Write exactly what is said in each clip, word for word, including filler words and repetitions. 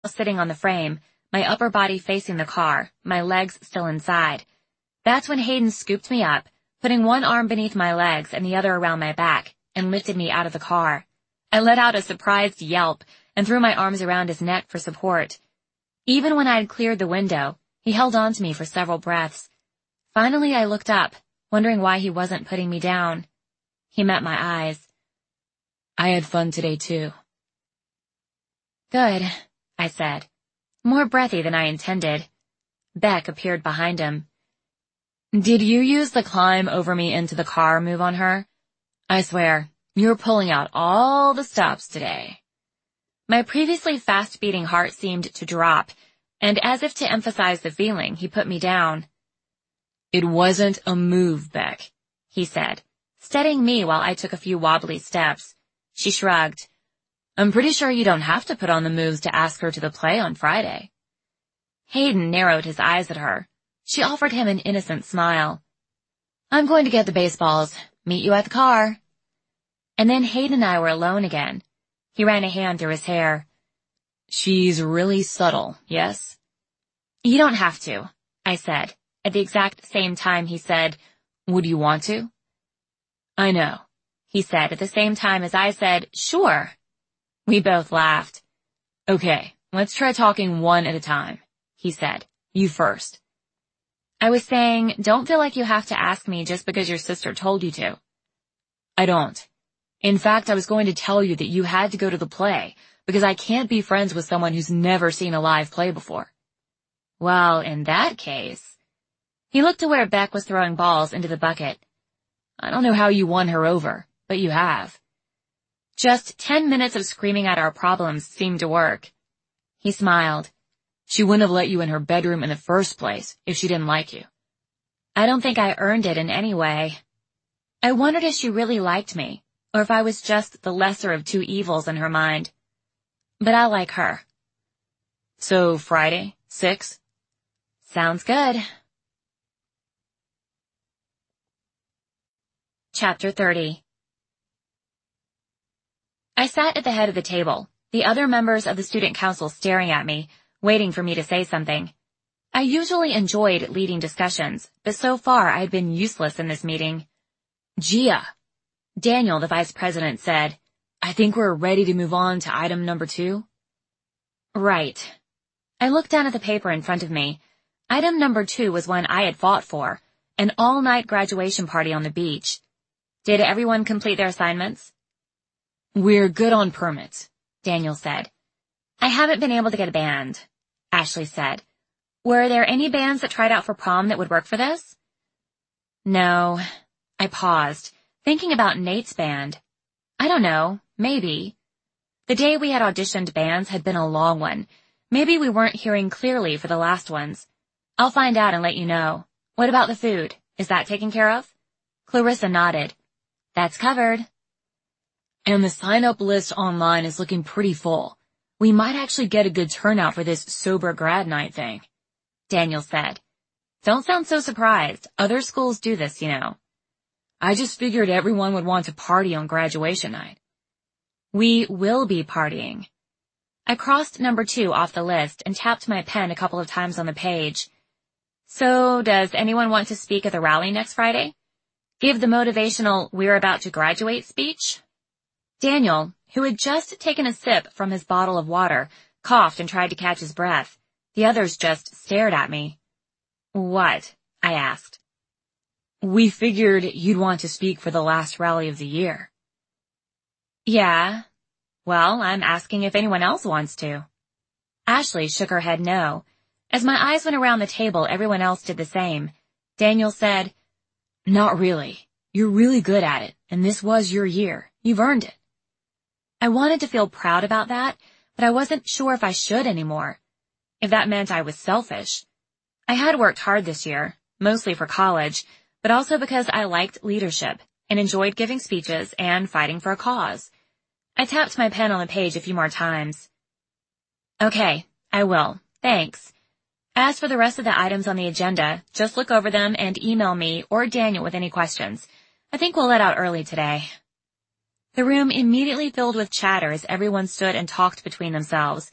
sitting on the frame, my upper body facing the car, my legs still inside. That's when Hayden scooped me up, putting one arm beneath my legs and the other around my back, and lifted me out of the car. I let out a surprised yelp and threw my arms around his neck for support. Even when I had cleared the window, he held on to me for several breaths. Finally, I looked up, wondering why he wasn't putting me down. He met my eyes. I had fun today, too. Good, I said, more breathy than I intended. Beck appeared behind him. Did you use the climb over me into the car move on her? I swear, you're pulling out all the stops today. My previously fast-beating heart seemed to drop, and as if to emphasize the feeling, he put me down. It wasn't a move, Beck, he said, steadying me while I took a few wobbly steps. She shrugged. I'm pretty sure you don't have to put on the moves to ask her to the play on Friday. Hayden narrowed his eyes at her. She offered him an innocent smile. I'm going to get the baseballs. Meet you at the car. And then Hayden and I were alone again. He ran a hand through his hair. She's really subtle, yes? You don't have to, I said. At the exact same time he said, would you want to? I know, he said at the same time as I said, sure. We both laughed. Okay, let's try talking one at a time, he said. You first. I was saying, don't feel like you have to ask me just because your sister told you to. I don't. In fact, I was going to tell you that you had to go to the play, because I can't be friends with someone who's never seen a live play before. Well, in that case... He looked to where Beck was throwing balls into the bucket. I don't know how you won her over, but you have. Just ten minutes of screaming at our problems seemed to work. He smiled. She wouldn't have let you in her bedroom in the first place if she didn't like you. I don't think I earned it in any way. I wondered if she really liked me, or if I was just the lesser of two evils in her mind. But I like her. So Friday, six? Sounds good. Chapter thirty. I sat at the head of the table, the other members of the student council staring at me, waiting for me to say something. I usually enjoyed leading discussions, but so far I had been useless in this meeting. Gia, Daniel, the vice president, said, I think we're ready to move on to item number two. Right. I looked down at the paper in front of me. Item number two was one I had fought for, an all-night graduation party on the beach. Did everyone complete their assignments? We're good on permits, Daniel said. I haven't been able to get a band, Ashley said. Were there any bands that tried out for prom that would work for this? No. I paused, thinking about Nate's band. I don't know, maybe. The day we had auditioned bands had been a long one. Maybe we weren't hearing clearly for the last ones. I'll find out and let you know. What about the food? Is that taken care of? Clarissa nodded. That's covered. And the sign-up list online is looking pretty full. We might actually get a good turnout for this sober grad night thing, Daniel said. Don't sound so surprised. Other schools do this, you know. I just figured everyone would want to party on graduation night. We will be partying. I crossed number two off the list and tapped my pen a couple of times on the page. So, does anyone want to speak at the rally next Friday? Give the motivational "we're about to graduate" speech? Daniel, who had just taken a sip from his bottle of water, coughed and tried to catch his breath. The others just stared at me. What? I asked. We figured you'd want to speak for the last rally of the year. Yeah. Well, I'm asking if anyone else wants to. Ashley shook her head no. As my eyes went around the table, everyone else did the same. Daniel said, Not really. You're really good at it, and this was your year. You've earned it. I wanted to feel proud about that, but I wasn't sure if I should anymore. If that meant I was selfish. I had worked hard this year, mostly for college, but also because I liked leadership and enjoyed giving speeches and fighting for a cause. I tapped my pen on the page a few more times. Okay, I will. Thanks. As for the rest of the items on the agenda, just look over them and email me or Daniel with any questions. I think we'll let out early today. The room immediately filled with chatter as everyone stood and talked between themselves.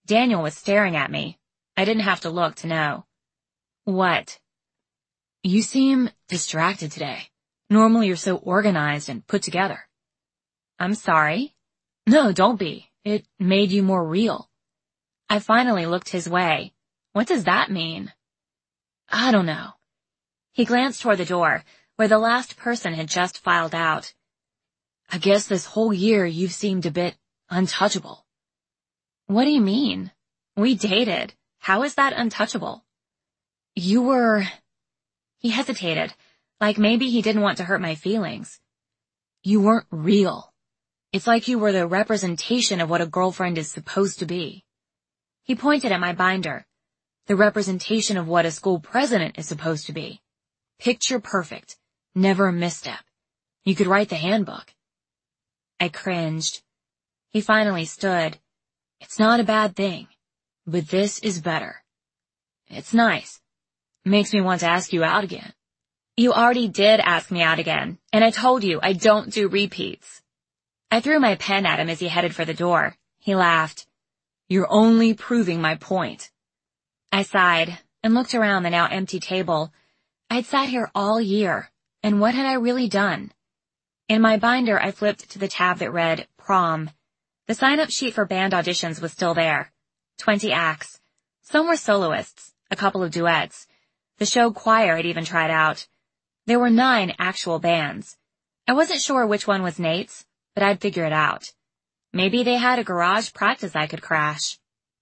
Daniel was staring at me. I didn't have to look to know. What? You seem distracted today. Normally you're so organized and put together. I'm sorry. No, don't be. It made you more real. I finally looked his way. What does that mean? I don't know. He glanced toward the door, where the last person had just filed out. I guess this whole year you've seemed a bit untouchable. What do you mean? We dated. How is that untouchable? You were... He hesitated, like maybe he didn't want to hurt my feelings. You weren't real. It's like you were the representation of what a girlfriend is supposed to be. He pointed at my binder. The representation of what a school president is supposed to be. Picture perfect. Never a misstep. You could write the handbook. I cringed. He finally stood. It's not a bad thing, but this is better. It's nice. Makes me want to ask you out again. You already did ask me out again, and I told you I don't do repeats. I threw my pen at him as he headed for the door. He laughed. You're only proving my point. I sighed and looked around the now empty table. I'd sat here all year, and what had I really done? In my binder, I flipped to the tab that read Prom. The sign-up sheet for band auditions was still there. Twenty acts. Some were soloists, a couple of duets. The show choir had even tried out. There were nine actual bands. I wasn't sure which one was Nate's, but I'd figure it out. Maybe they had a garage practice I could crash.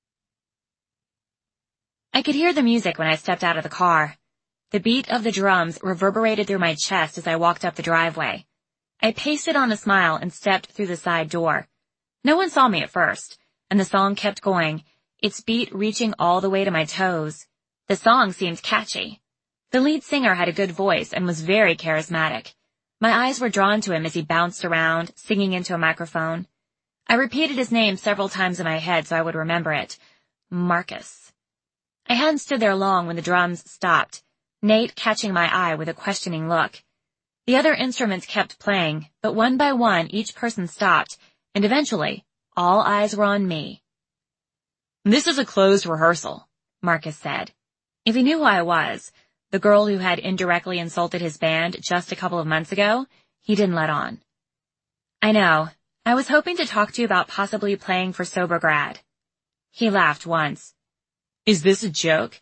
I could hear the music when I stepped out of the car. The beat of the drums reverberated through my chest as I walked up the driveway. I pasted on a smile and stepped through the side door. No one saw me at first, and the song kept going, its beat reaching all the way to my toes. The song seemed catchy. The lead singer had a good voice and was very charismatic. My eyes were drawn to him as he bounced around, singing into a microphone. I repeated his name several times in my head so I would remember it. Marcus. I hadn't stood there long when the drums stopped, Nate catching my eye with a questioning look. The other instruments kept playing, but one by one each person stopped, and eventually, all eyes were on me. This is a closed rehearsal, Marcus said. If he knew who I was, the girl who had indirectly insulted his band just a couple of months ago, he didn't let on. I know. I was hoping to talk to you about possibly playing for Sober Grad. He laughed once. Is this a joke?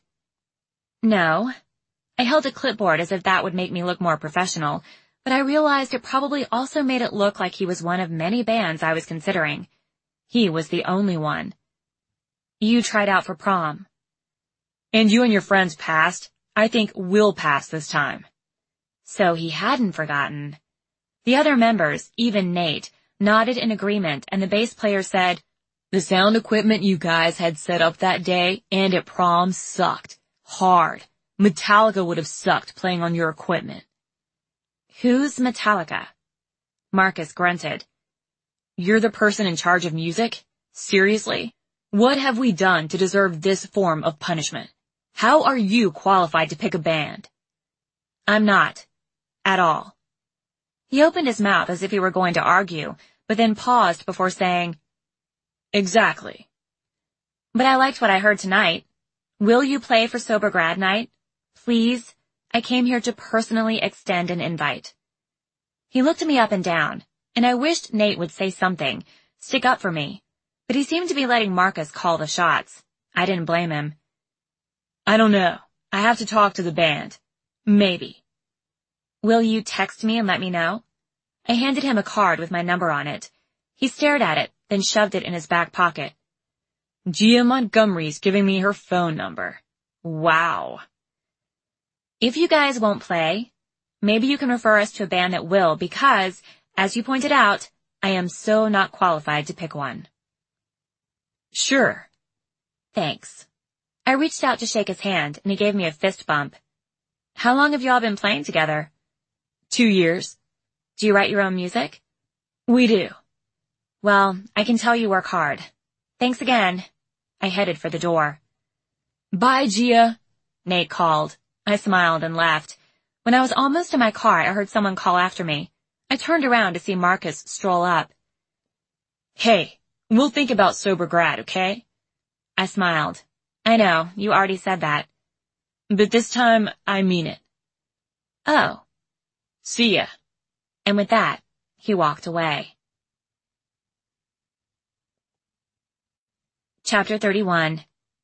No. I held a clipboard as if that would make me look more professional, but I realized it probably also made it look like he was one of many bands I was considering. He was the only one. You tried out for prom. And you and your friends passed. I think we'll pass this time. So he hadn't forgotten. The other members, even Nate, nodded in agreement, and the bass player said, The sound equipment you guys had set up that day and at prom sucked. Hard. Metallica would have sucked playing on your equipment. Who's Metallica? Marcus grunted. You're the person in charge of music? Seriously? What have we done to deserve this form of punishment? How are you qualified to pick a band? I'm not. At all. He opened his mouth as if he were going to argue, but then paused before saying, Exactly. But I liked what I heard tonight. Will you play for Sober Grad Night? Please? I came here to personally extend an invite. He looked me up and down, and I wished Nate would say something, stick up for me, but he seemed to be letting Marcus call the shots. I didn't blame him. I don't know. I have to talk to the band. Maybe. Will you text me and let me know? I handed him a card with my number on it. He stared at it, then shoved it in his back pocket. Gia Montgomery's giving me her phone number. Wow. If you guys won't play, maybe you can refer us to a band that will because, as you pointed out, I am so not qualified to pick one. Sure. Thanks. I reached out to shake his hand, and he gave me a fist bump. How long have y'all been playing together? Two years. Do you write your own music? We do. Well, I can tell you work hard. Thanks again. I headed for the door. Bye, Gia, Nate called. I smiled and left. When I was almost in my car, I heard someone call after me. I turned around to see Marcus stroll up. Hey, we'll think about Sober Grad, okay? I smiled. I know, you already said that. But this time, I mean it. Oh. See ya. And with that, he walked away. Chapter thirty-one.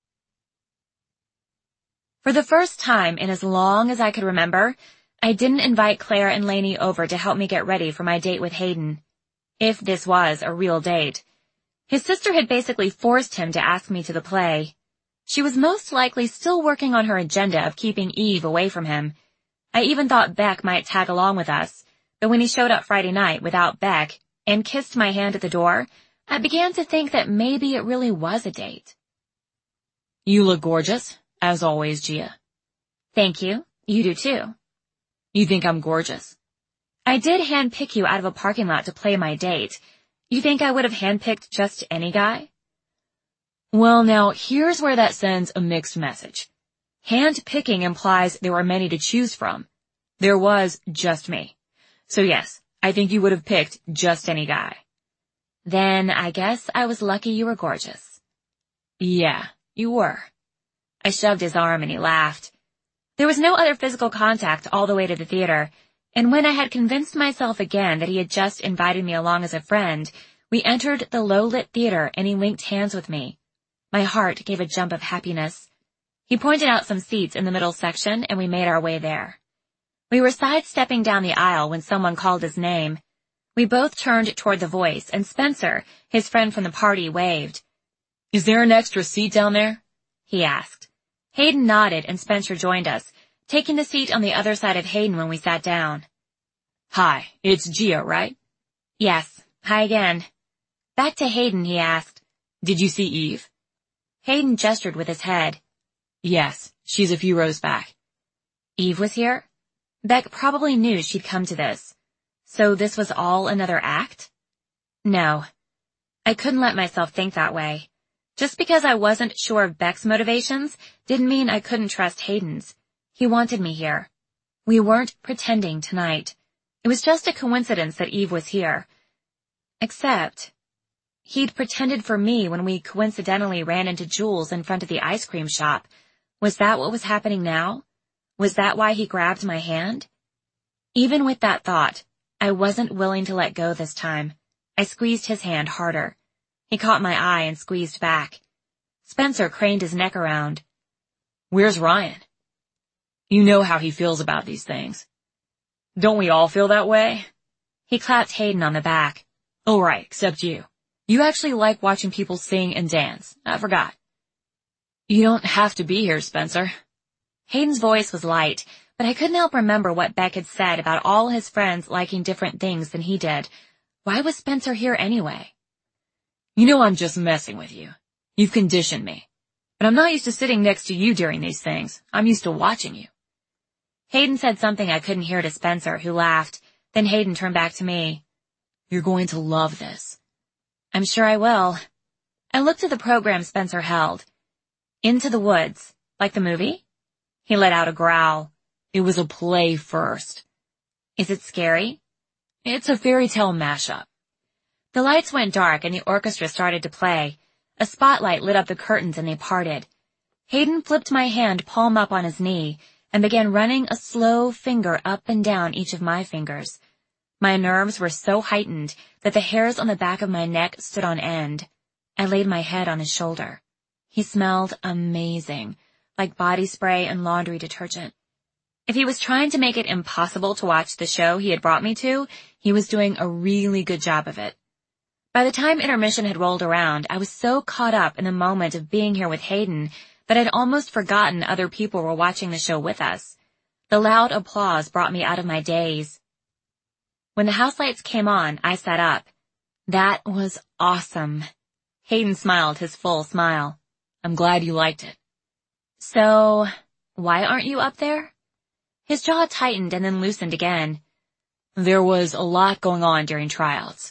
For the first time in as long as I could remember, I didn't invite Claire and Lainey over to help me get ready for my date with Hayden. If this was a real date. His sister had basically forced him to ask me to the play. She was most likely still working on her agenda of keeping Eve away from him. I even thought Beck might tag along with us, but when he showed up Friday night without Beck and kissed my hand at the door, I began to think that maybe it really was a date. You look gorgeous, as always, Gia. Thank you. You do too. You think I'm gorgeous? I did handpick you out of a parking lot to play my date. You think I would have handpicked just any guy? Well, now, here's where that sends a mixed message. Handpicking implies there were many to choose from. There was just me. So yes, I think you would have picked just any guy. Then I guess I was lucky you were gorgeous. Yeah, you were. I shoved his arm and he laughed. There was no other physical contact all the way to the theater, and when I had convinced myself again that he had just invited me along as a friend, we entered the low-lit theater and he linked hands with me. My heart gave a jump of happiness. He pointed out some seats in the middle section and we made our way there. We were sidestepping down the aisle when someone called his name. We both turned toward the voice, and Spencer, his friend from the party, waved. Is there an extra seat down there? He asked. Hayden nodded and Spencer joined us, taking the seat on the other side of Hayden when we sat down. Hi, it's Gia, right? Yes, hi again. Back to Hayden, he asked. Did you see Eve? Hayden gestured with his head. Yes, she's a few rows back. Eve was here? Beck probably knew she'd come to this. So this was all another act? No. I couldn't let myself think that way. Just because I wasn't sure of Beck's motivations didn't mean I couldn't trust Hayden's. He wanted me here. We weren't pretending tonight. It was just a coincidence that Eve was here. Except, he'd pretended for me when we coincidentally ran into Jules in front of the ice cream shop. Was that what was happening now? Was that why he grabbed my hand? Even with that thought, I wasn't willing to let go this time. I squeezed his hand harder. He caught my eye and squeezed back. Spencer craned his neck around. Where's Ryan? You know how he feels about these things. Don't we all feel that way? He clapped Hayden on the back. Oh, right, except you. You actually like watching people sing and dance. I forgot. You don't have to be here, Spencer. Hayden's voice was light, but I couldn't help remember what Beck had said about all his friends liking different things than he did. Why was Spencer here anyway? You know I'm just messing with you. You've conditioned me. But I'm not used to sitting next to you during these things. I'm used to watching you. Hayden said something I couldn't hear to Spencer, who laughed. Then Hayden turned back to me. You're going to love this. I'm sure I will. I looked at the program Spencer held. Into the Woods. Like the movie? He let out a growl. It was a play first. Is it scary? It's a fairy tale mashup. The lights went dark and the orchestra started to play. A spotlight lit up the curtains and they parted. Hayden flipped my hand palm up on his knee and began running a slow finger up and down each of my fingers. My nerves were so heightened that the hairs on the back of my neck stood on end. I laid my head on his shoulder. He smelled amazing, like body spray and laundry detergent. If he was trying to make it impossible to watch the show he had brought me to, he was doing a really good job of it. By the time intermission had rolled around, I was so caught up in the moment of being here with Hayden that I'd almost forgotten other people were watching the show with us. The loud applause brought me out of my daze. When the house lights came on, I sat up. That was awesome. Hayden smiled his full smile. I'm glad you liked it. So, why aren't you up there? His jaw tightened and then loosened again. There was a lot going on during tryouts.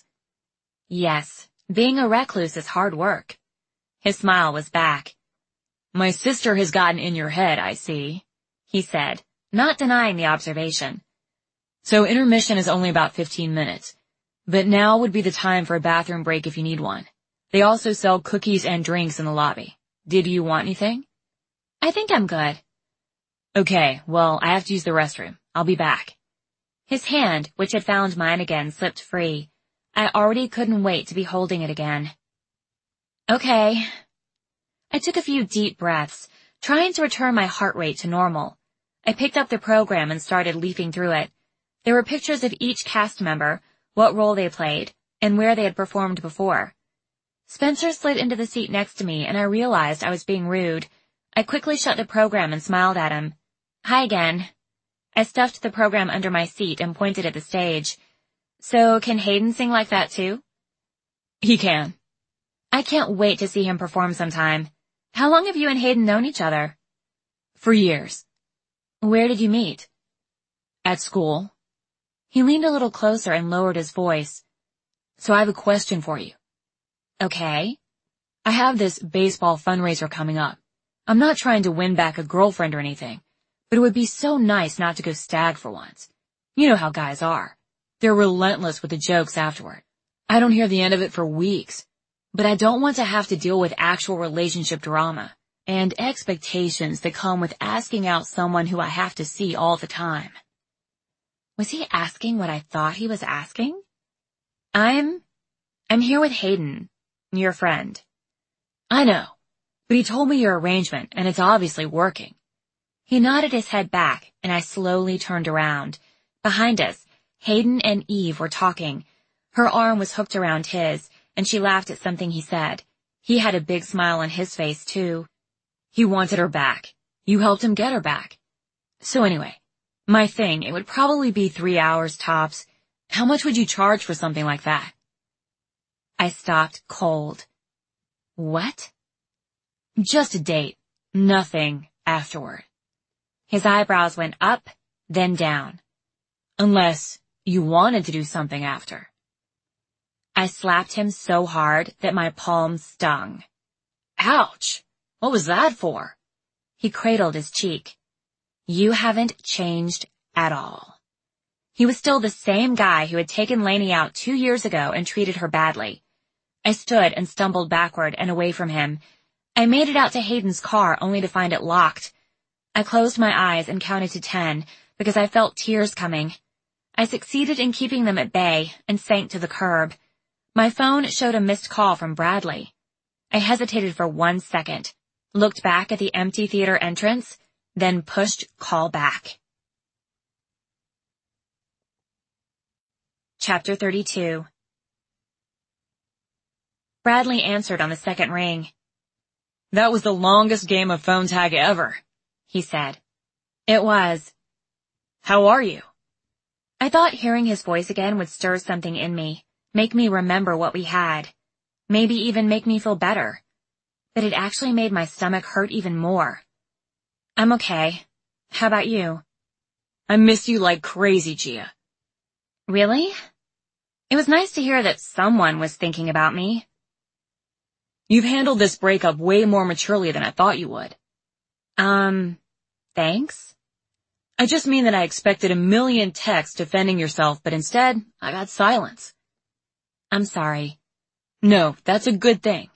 Yes, being a recluse is hard work. His smile was back. My sister has gotten in your head, I see, he said, not denying the observation. So intermission is only about fifteen minutes, but now would be the time for a bathroom break if you need one. They also sell cookies and drinks in the lobby. Did you want anything? I think I'm good. Okay, well, I have to use the restroom. I'll be back. His hand, which had found mine again, slipped free. I already couldn't wait to be holding it again. Okay. I took a few deep breaths, trying to return my heart rate to normal. I picked up the program and started leafing through it. There were pictures of each cast member, what role they played, and where they had performed before. Spencer slid into the seat next to me, and I realized I was being rude. I quickly shut the program and smiled at him. Hi again. I stuffed the program under my seat and pointed at the stage. So, can Hayden sing like that too? He can. I can't wait to see him perform sometime. How long have you and Hayden known each other? For years. Where did you meet? At school. He leaned a little closer and lowered his voice. So I have a question for you. Okay. I have this baseball fundraiser coming up. I'm not trying to win back a girlfriend or anything, but it would be so nice not to go stag for once. You know how guys are. They're relentless with the jokes afterward. I don't hear the end of it for weeks, but I don't want to have to deal with actual relationship drama and expectations that come with asking out someone who I have to see all the time. Was he asking what I thought he was asking? I'm, I'm here with Hayden, your friend. I know, but he told me your arrangement and it's obviously working. He nodded his head back and I slowly turned around. Behind us, Hayden and Eve were talking. Her arm was hooked around his and she laughed at something he said. He had a big smile on his face too. He wanted her back. You helped him get her back. So anyway, my thing, it would probably be three hours tops. How much would you charge for something like that? I stopped cold. What? Just a date. Nothing afterward. His eyebrows went up, then down. Unless you wanted to do something after. I slapped him so hard that my palm stung. Ouch! What was that for? He cradled his cheek. You haven't changed at all. He was still the same guy who had taken Lainey out two years ago and treated her badly. I stood and stumbled backward and away from him. I made it out to Hayden's car only to find it locked. I closed my eyes and counted to ten because I felt tears coming. I succeeded in keeping them at bay and sank to the curb. My phone showed a missed call from Bradley. I hesitated for one second, looked back at the empty theater entrance, then pushed call back. Chapter thirty-two. Bradley answered on the second ring. That was the longest game of phone tag ever, he said. It was. How are you? I thought hearing his voice again would stir something in me, make me remember what we had, maybe even make me feel better. But it actually made my stomach hurt even more. I'm okay. How about you? I miss you like crazy, Gia. Really? It was nice to hear that someone was thinking about me. You've handled this breakup way more maturely than I thought you would. Um, thanks? I just mean that I expected a million texts defending yourself, but instead, I got silence. I'm sorry. No, that's a good thing.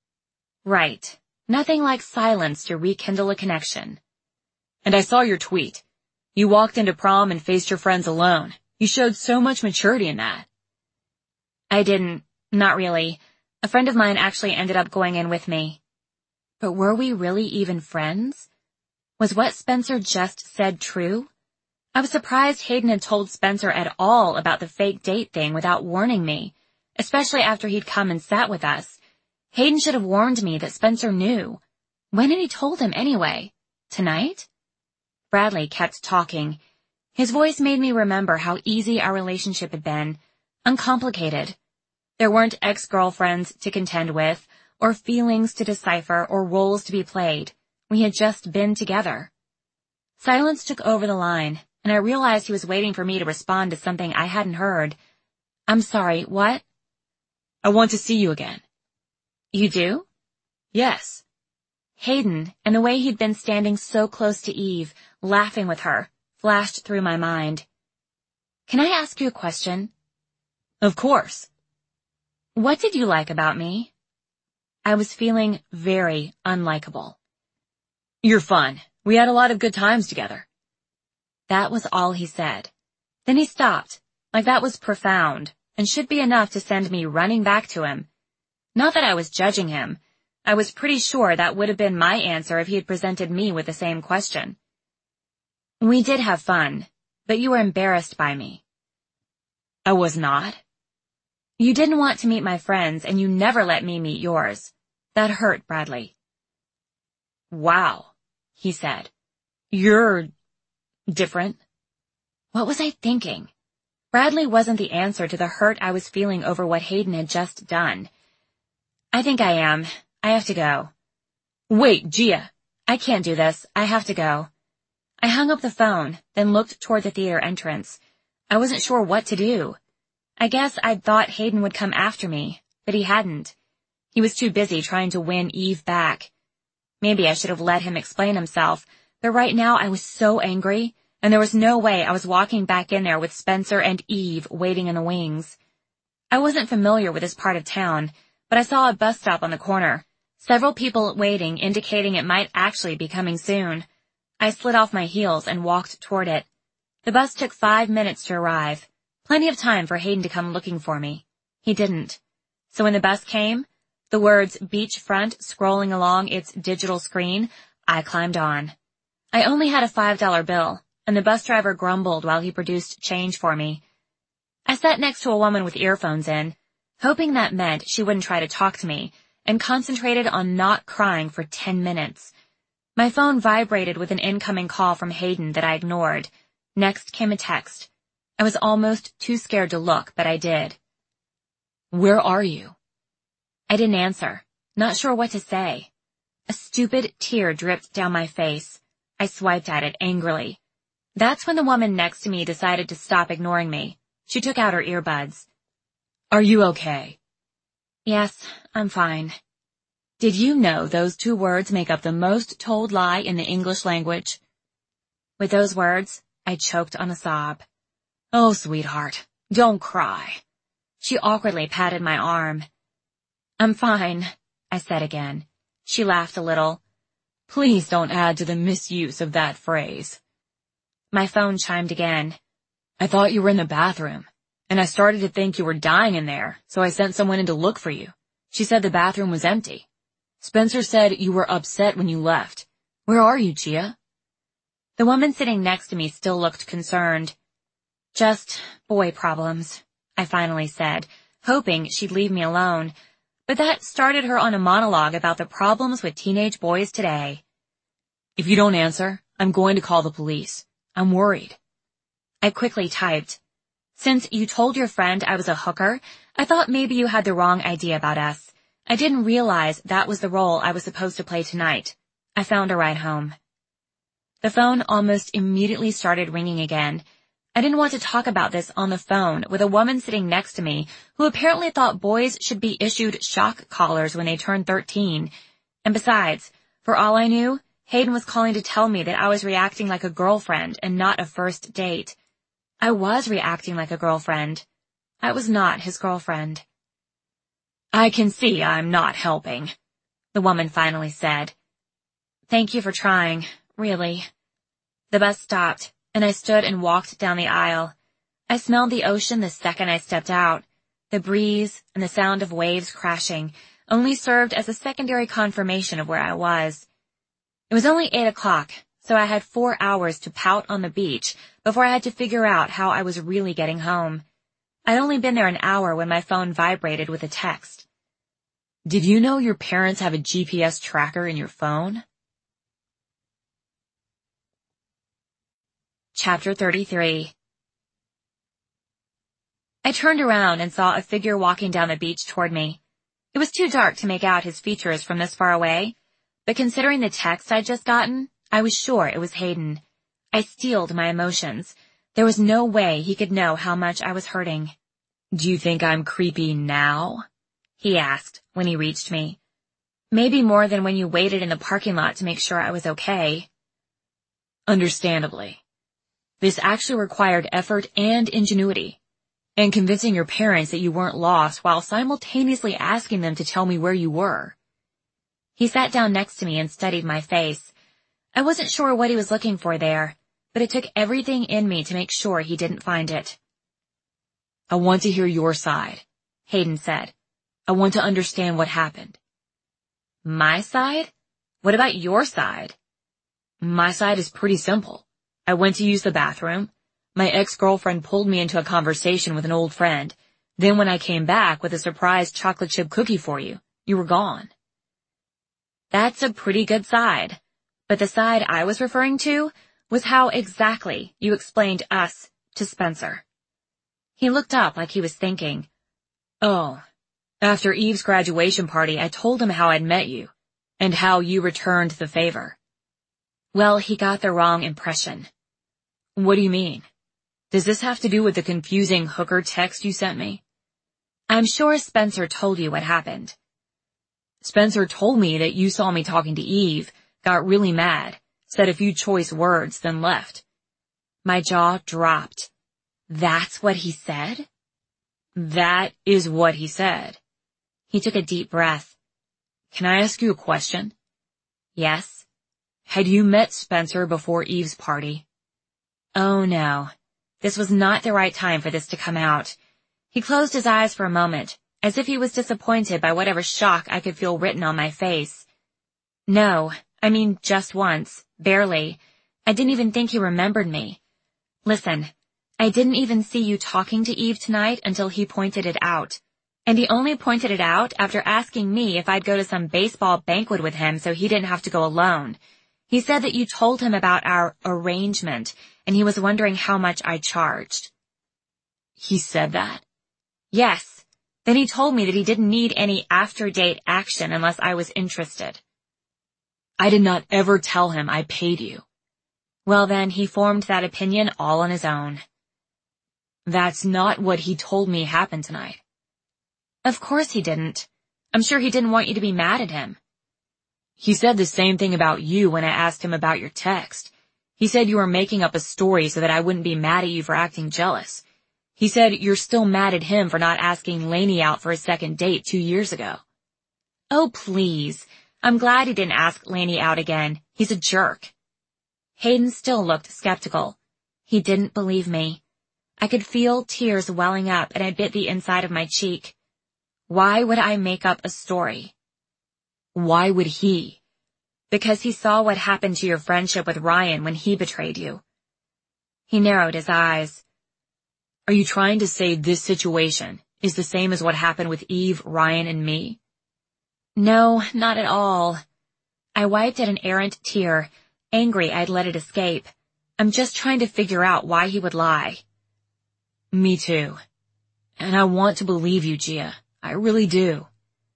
Right. Nothing like silence to rekindle a connection. And I saw your tweet. You walked into prom and faced your friends alone. You showed so much maturity in that. I didn't. Not really. A friend of mine actually ended up going in with me. But were we really even friends? Was what Spencer just said true? I was surprised Hayden had told Spencer at all about the fake date thing without warning me, especially after he'd come and sat with us. Hayden should have warned me that Spencer knew. When had he told him anyway? Tonight? Bradley kept talking. His voice made me remember how easy our relationship had been. Uncomplicated. There weren't ex-girlfriends to contend with, or feelings to decipher, or roles to be played. We had just been together. Silence took over the line, and I realized he was waiting for me to respond to something I hadn't heard. I'm sorry, what? I want to see you again. You do? Yes. Hayden, and the way he'd been standing so close to Eve, laughing with her, flashed through my mind. Can I ask you a question? Of course. What did you like about me? I was feeling very unlikable. You're fun. We had a lot of good times together. That was all he said. Then he stopped, like that was profound, and should be enough to send me running back to him. Not that I was judging him. I was pretty sure that would have been my answer if he had presented me with the same question. We did have fun, but you were embarrassed by me. I was not. You didn't want to meet my friends, and you never let me meet yours. That hurt, Bradley. Wow, he said. You're different. What was I thinking? Bradley wasn't the answer to the hurt I was feeling over what Hayden had just done. I think I am. I have to go. Wait, Gia. I can't do this. I have to go. I hung up the phone, then looked toward the theater entrance. I wasn't sure what to do. I guess I'd thought Hayden would come after me, but he hadn't. He was too busy trying to win Eve back. Maybe I should have let him explain himself, but right now I was so angry, and there was no way I was walking back in there with Spencer and Eve waiting in the wings. I wasn't familiar with this part of town, but I saw a bus stop on the corner. Several people waiting, indicating it might actually be coming soon. I slid off my heels and walked toward it. The bus took five minutes to arrive. Plenty of time for Hayden to come looking for me. He didn't. So when the bus came, the words beachfront scrolling along its digital screen, I climbed on. I only had a five dollar bill, and the bus driver grumbled while he produced change for me. I sat next to a woman with earphones in, hoping that meant she wouldn't try to talk to me, and concentrated on not crying for ten minutes. My phone vibrated with an incoming call from Hayden that I ignored. Next came a text. I was almost too scared to look, but I did. Where are you? I didn't answer, not sure what to say. A stupid tear dripped down my face. I swiped at it angrily. That's when the woman next to me decided to stop ignoring me. She took out her earbuds. Are you okay? Yes, I'm fine. Did you know those two words make up the most told lie in the English language? With those words, I choked on a sob. Oh, sweetheart, don't cry. She awkwardly patted my arm. I'm fine, I said again. She laughed a little. Please don't add to the misuse of that phrase. My phone chimed again. I thought you were in the bathroom, and I started to think you were dying in there, so I sent someone in to look for you. She said the bathroom was empty. Spencer said you were upset when you left. Where are you, Gia? The woman sitting next to me still looked concerned. Just boy problems, I finally said, hoping she'd leave me alone. But that started her on a monologue about the problems with teenage boys today. If you don't answer, I'm going to call the police. I'm worried. I quickly typed. Since you told your friend I was a hooker, I thought maybe you had the wrong idea about us. I didn't realize that was the role I was supposed to play tonight. I found a ride home. The phone almost immediately started ringing again. I didn't want to talk about this on the phone with a woman sitting next to me who apparently thought boys should be issued shock collars when they turn thirteen. And besides, for all I knew, Hayden was calling to tell me that I was reacting like a girlfriend and not a first date. I was reacting like a girlfriend. I was not his girlfriend. I can see I'm not helping, the woman finally said. Thank you for trying, really. The bus stopped, and I stood and walked down the aisle. I smelled the ocean the second I stepped out. The breeze and the sound of waves crashing only served as a secondary confirmation of where I was. It was only eight o'clock, so I had four hours to pout on the beach before I had to figure out how I was really getting home. I'd only been there an hour when my phone vibrated with a text. Did you know your parents have a G P S tracker in your phone? Chapter thirty-three. I turned around and saw a figure walking down the beach toward me. It was too dark to make out his features from this far away, but considering the text I'd just gotten, I was sure it was Hayden. I steeled my emotions. There was no way he could know how much I was hurting. Do you think I'm creepy now? He asked when he reached me. Maybe more than when you waited in the parking lot to make sure I was okay. Understandably. This actually required effort and ingenuity, and convincing your parents that you weren't lost while simultaneously asking them to tell me where you were. He sat down next to me and studied my face. I wasn't sure what he was looking for there, but it took everything in me to make sure he didn't find it. I want to hear your side, Hayden said. I want to understand what happened. My side? What about your side? My side is pretty simple. I went to use the bathroom. My ex-girlfriend pulled me into a conversation with an old friend. Then when I came back with a surprise chocolate chip cookie for you, you were gone. That's a pretty good side. But the side I was referring to was how exactly you explained us to Spencer. He looked up like he was thinking. Oh, after Eve's graduation party, I told him how I'd met you, and how you returned the favor. Well, he got the wrong impression. What do you mean? Does this have to do with the confusing hooker text you sent me? I'm sure Spencer told you what happened. Spencer told me that you saw me talking to Eve, got really mad, said a few choice words, then left. My jaw dropped. That's what he said? That is what he said. He took a deep breath. Can I ask you a question? Yes. Had you met Spencer before Eve's party? Oh no. This was not the right time for this to come out. He closed his eyes for a moment, as if he was disappointed by whatever shock I could feel written on my face. No, I mean just once, barely. I didn't even think he remembered me. Listen, I didn't even see you talking to Eve tonight until he pointed it out. And he only pointed it out after asking me if I'd go to some baseball banquet with him so he didn't have to go alone. He said that you told him about our arrangement, and he was wondering how much I charged. He said that? Yes. Then he told me that he didn't need any after-date action unless I was interested. I did not ever tell him I paid you. Well then, he formed that opinion all on his own. That's not what he told me happened tonight. Of course he didn't. I'm sure he didn't want you to be mad at him. He said the same thing about you when I asked him about your text. He said you were making up a story so that I wouldn't be mad at you for acting jealous. He said you're still mad at him for not asking Lainey out for a second date two years ago. Oh, please. I'm glad he didn't ask Lainey out again. He's a jerk. Hayden still looked skeptical. He didn't believe me. I could feel tears welling up and I bit the inside of my cheek. Why would I make up a story? Why would he? Because he saw what happened to your friendship with Ryan when he betrayed you. He narrowed his eyes. Are you trying to say this situation is the same as what happened with Eve, Ryan, and me? No, not at all. I wiped at an errant tear, angry I'd let it escape. I'm just trying to figure out why he would lie. Me too. And I want to believe you, Gia. I really do.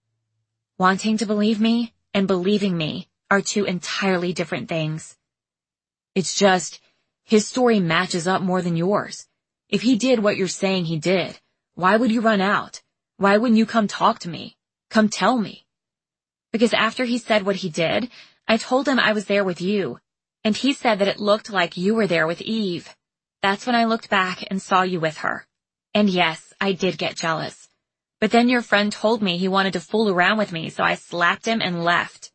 Wanting to believe me and believing me are two entirely different things. It's just, his story matches up more than yours. If he did what you're saying he did, why would you run out? Why wouldn't you come talk to me? Come tell me. Because after he said what he did, I told him I was there with you, and he said that it looked like you were there with Eve. That's when I looked back and saw you with her. And yes, I did get jealous. But then your friend told me he wanted to fool around with me, so I slapped him and left.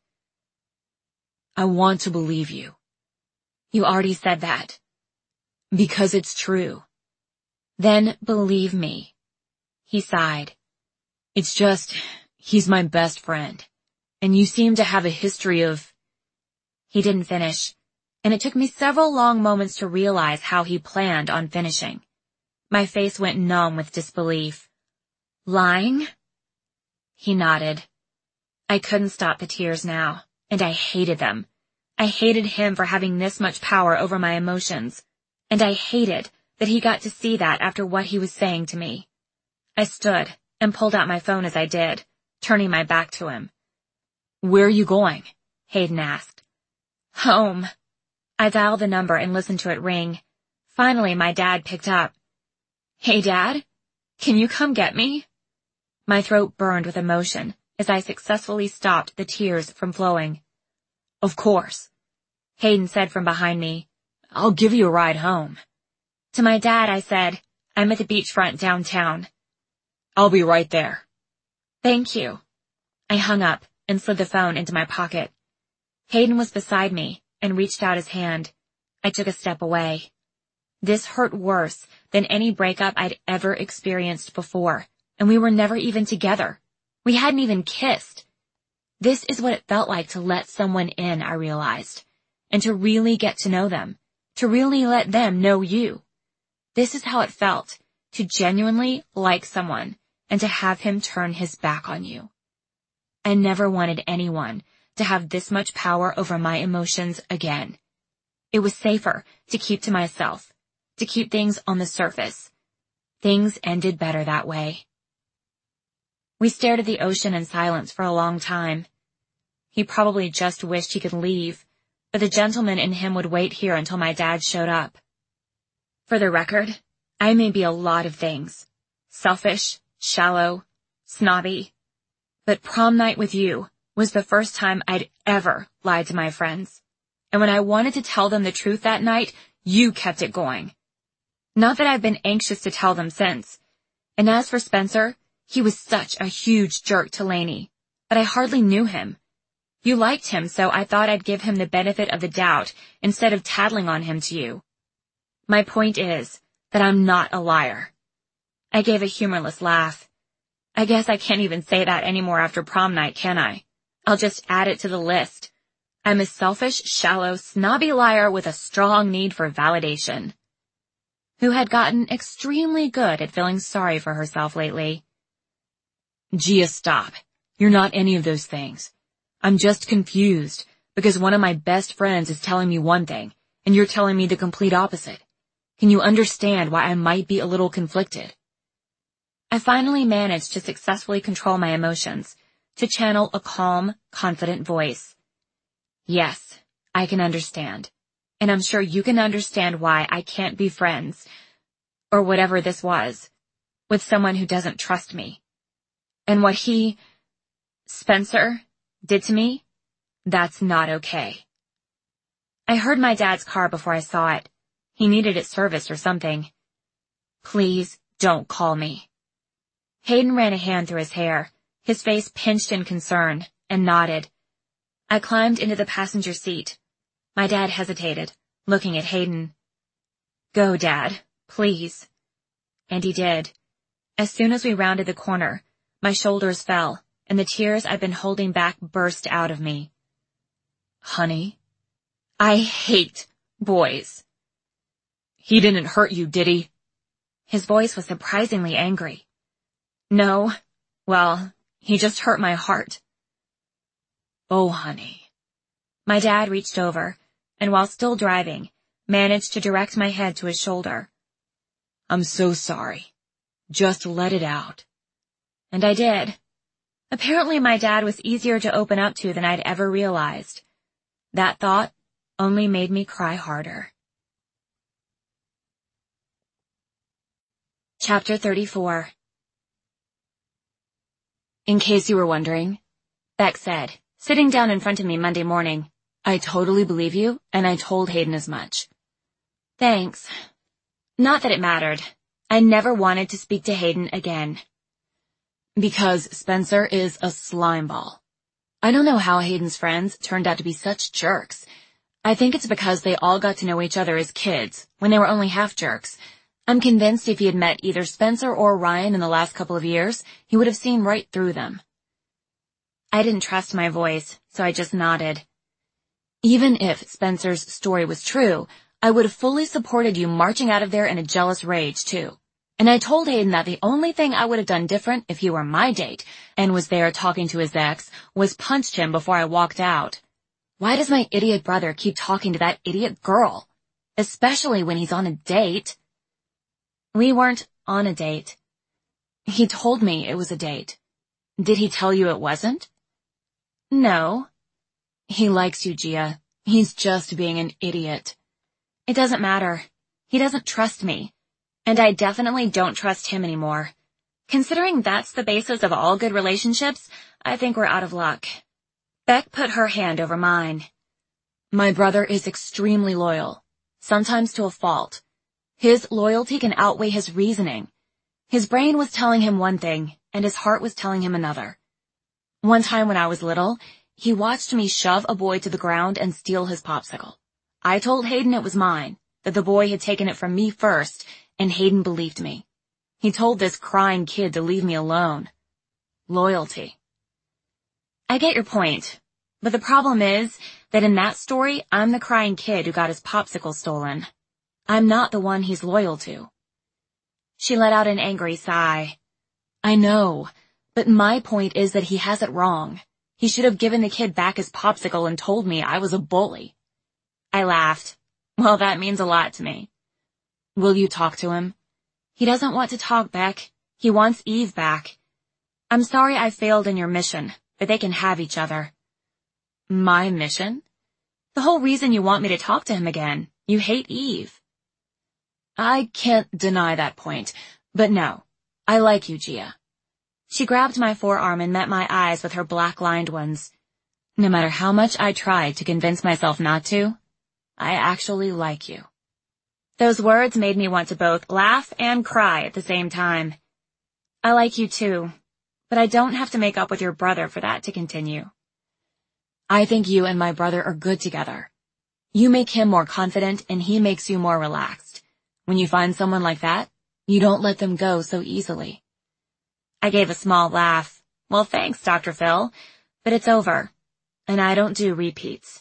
I want to believe you. You already said that. Because it's true. Then believe me. He sighed. It's just, he's my best friend. And you seem to have a history of... He didn't finish, and it took me several long moments to realize how he planned on finishing. My face went numb with disbelief. Lying? He nodded. I couldn't stop the tears now, and I hated them. I hated him for having this much power over my emotions, and I hated that he got to see that after what he was saying to me. I stood and pulled out my phone as I did, turning my back to him. Where are you going? Hayden asked. Home. I dialed the number and listened to it ring. Finally, my dad picked up. Hey, Dad? Can you come get me? My throat burned with emotion as I successfully stopped the tears from flowing. Of course. Hayden said from behind me. I'll give you a ride home. To my dad, I said, I'm at the beachfront downtown. I'll be right there. Thank you. I hung up and slid the phone into my pocket. Hayden was beside me and reached out his hand. I took a step away. This hurt worse than any breakup I'd ever experienced before, and we were never even together. We hadn't even kissed. This is what it felt like to let someone in, I realized, and to really get to know them, to really let them know you. This is how it felt, to genuinely like someone and to have him turn his back on you. I never wanted anyone to have this much power over my emotions again. It was safer to keep to myself, to keep things on the surface. Things ended better that way. We stared at the ocean in silence for a long time. He probably just wished he could leave, but the gentleman in him would wait here until my dad showed up. For the record, I may be a lot of things. Selfish, shallow, snobby. But prom night with you was the first time I'd ever lied to my friends. And when I wanted to tell them the truth that night, you kept it going. Not that I've been anxious to tell them since. And as for Spencer, he was such a huge jerk to Lainey, but I hardly knew him. You liked him, so I thought I'd give him the benefit of the doubt instead of tattling on him to you. My point is that I'm not a liar. I gave a humorless laugh. I guess I can't even say that anymore after prom night, can I? I'll just add it to the list. I'm a selfish, shallow, snobby liar with a strong need for validation, who had gotten extremely good at feeling sorry for herself lately. Gia, stop. You're not any of those things. I'm just confused because one of my best friends is telling me one thing, and you're telling me the complete opposite. Can you understand why I might be a little conflicted? I finally managed to successfully control my emotions, to channel a calm, confident voice. Yes, I can understand. And I'm sure you can understand why I can't be friends, or whatever this was, with someone who doesn't trust me. And what he, Spencer, did to me, that's not okay. I heard my dad's car before I saw it. He needed it serviced or something. Please don't call me. Hayden ran a hand through his hair, his face pinched in concern, and nodded. I climbed into the passenger seat. My dad hesitated, looking at Hayden. Go, Dad, please. And he did. As soon as we rounded the corner, my shoulders fell, and the tears I'd been holding back burst out of me. Honey? I hate boys. He didn't hurt you, did he? His voice was surprisingly angry. No. Well, he just hurt my heart. Oh, honey. My dad reached over, and while still driving, managed to direct my head to his shoulder. I'm so sorry. Just let it out. And I did. Apparently my dad was easier to open up to than I'd ever realized. That thought only made me cry harder. Chapter thirty-four. In case you were wondering, Beck said, sitting down in front of me Monday morning, I totally believe you, and I told Hayden as much. Thanks. Not that it mattered. I never wanted to speak to Hayden again. Because Spencer is a slimeball. I don't know how Hayden's friends turned out to be such jerks. I think it's because they all got to know each other as kids, when they were only half jerks. I'm convinced if he had met either Spencer or Ryan in the last couple of years, he would have seen right through them. I didn't trust my voice, so I just nodded. Even if Spencer's story was true, I would have fully supported you marching out of there in a jealous rage, too. And I told Hayden that the only thing I would have done different if he were my date and was there talking to his ex was punched him before I walked out. Why does my idiot brother keep talking to that idiot girl? Especially when he's on a date. We weren't on a date. He told me it was a date. Did he tell you it wasn't? No. He likes you, Gia. He's just being an idiot. It doesn't matter. He doesn't trust me. And I definitely don't trust him anymore. Considering that's the basis of all good relationships, I think we're out of luck. Beck put her hand over mine. My brother is extremely loyal, sometimes to a fault. His loyalty can outweigh his reasoning. His brain was telling him one thing, and his heart was telling him another. One time when I was little, he watched me shove a boy to the ground and steal his popsicle. I told Hayden it was mine, that the boy had taken it from me first, and Hayden believed me. He told this crying kid to leave me alone. Loyalty. I get your point, but the problem is that in that story, I'm the crying kid who got his popsicle stolen. I'm not the one he's loyal to. She let out an angry sigh. I know, but my point is that he has it wrong. He should have given the kid back his popsicle and told me I was a bully. I laughed. Well, that means a lot to me. Will you talk to him? He doesn't want to talk, Beck. He wants Eve back. I'm sorry I failed in your mission, but they can have each other. My mission? The whole reason you want me to talk to him again. You hate Eve. I can't deny that point, but no, I like you, Gia. She grabbed my forearm and met my eyes with her black-lined ones. No matter how much I tried to convince myself not to, I actually like you. Those words made me want to both laugh and cry at the same time. I like you too, but I don't have to make up with your brother for that to continue. I think you and my brother are good together. You make him more confident and he makes you more relaxed. When you find someone like that, you don't let them go so easily. I gave a small laugh. Well, thanks, Doctor Phil, but it's over, and I don't do repeats.